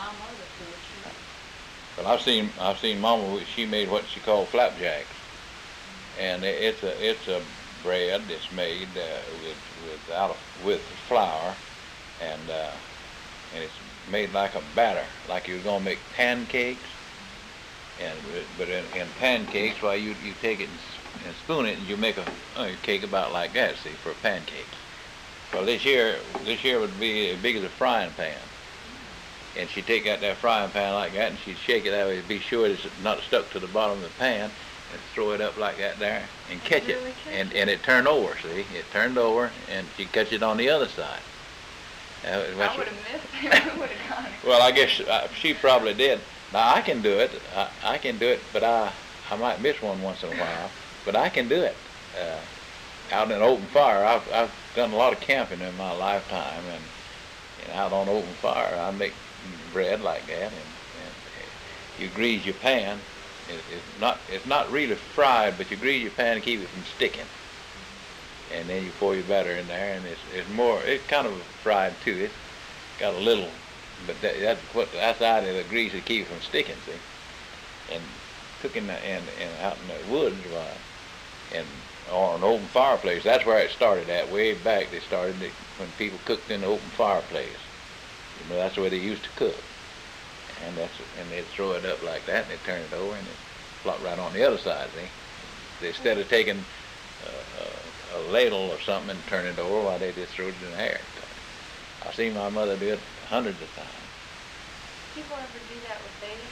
my mother could. Well, I've seen Mama. She made what she called flapjacks, and it's a bread that's made with flour, and it's made like a batter, like you're gonna make pancakes. And but in pancakes, why you take it and spoon it, and you make a cake about like that. See, for pancakes. Well, this year would be as big as a frying pan. And she'd take out that frying pan like that, and she'd shake it that way to be sure it's not stuck to the bottom of the pan, and throw it up like that there, and catch it. And it turned over, see? It turned over, and she'd catch it on the other side. I would have missed it. I would have gone. Well, I guess she probably did. Now, I can do it. I can do it, but I might miss one once in a while. But I can do it. Out in an open fire, I've done a lot of camping in my lifetime, and out on open fire, I make bread like that, and you grease your pan. It's not really fried, but you grease your pan to keep it from sticking. And then you pour your batter in there, and it's kind of fried too. It's got a little, but that's out of the grease to keep it from sticking. See, and cooking and out in the woods, and or an open fireplace. That's where it started at. Way back, they started when people cooked in the open fireplace. That's the way they used to cook. And they'd throw it up like that, and they'd turn it over, and it'd flop right on the other side. See, instead of taking a ladle or something and turn it over, why they just throw it in the air. I've seen my mother do it hundreds of times. People ever do that with babies?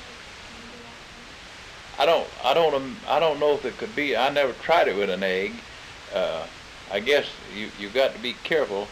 I don't know if it could be. I never tried it with an egg. I guess you got to be careful.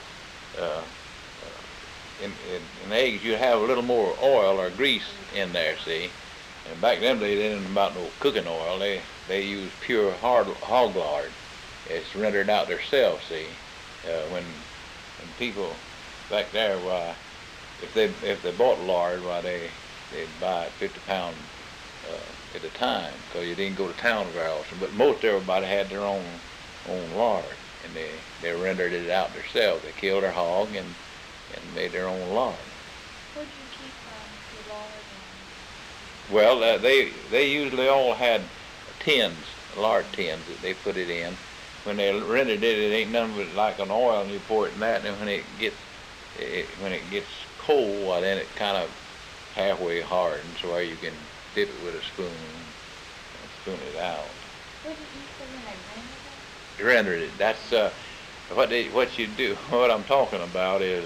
In eggs, you have a little more oil or grease in there. See, and back then they didn't about no cooking oil. They used pure hog lard. It's rendered out themselves. See, when people back there, why, if they bought lard, why they'd buy it 50 pounds at a time, because you didn't go to town very often. But most everybody had their own lard, and they rendered it out themselves. They killed their hog and made their own lard. Where'd you keep your lard? Well, they usually all had tins, lard tins that they put it in. When they rendered it, it ain't nothing but like an oil, and you pour it in that, and when it gets cold, well, then it kind of halfway hardens, where you can dip it with a spoon and spoon it out. What did you say when they rendered it? That's what you do. What I'm talking about is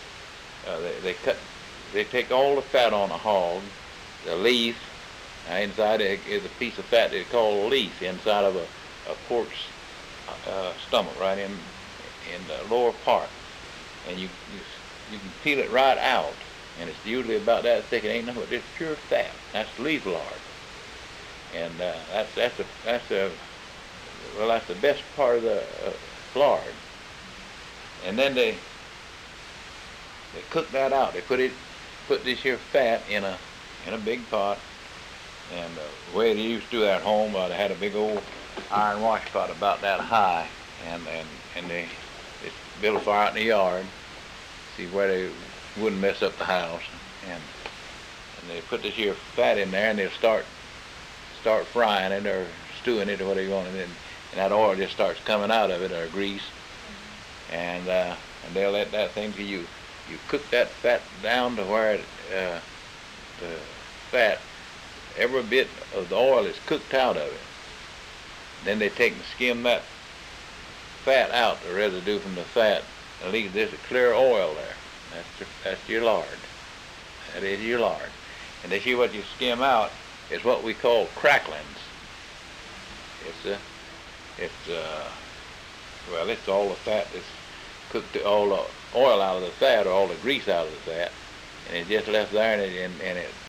they take all the fat on a hog, the leaf. Inside it is a piece of fat they call a leaf inside of a pork's stomach, right in the lower part, and you can peel it right out, and it's usually about that thick. It ain't nothing but just pure fat. That's leaf lard, and that's the best part of the lard. And then they cook that out. They put this here fat in a big pot, and the way they used to do that at home, they had a big old iron wash pot about that high, and they built a fire out in the yard, see where they wouldn't mess up the house, and they put this here fat in there, and they'll start frying it or stewing it or whatever you want, and that oil just starts coming out of it, or grease, and they'll let that thing to you cook that fat down to where the fat, every bit of the oil is cooked out of it. Then they take and skim that fat out, the residue from the fat, and leave this clear oil there. That's your lard. That is your lard. And this here what you skim out is what we call cracklings. It's all the fat that's cooked, all the oil out of the fat, or all the grease out of the fat, and it's just left there, and it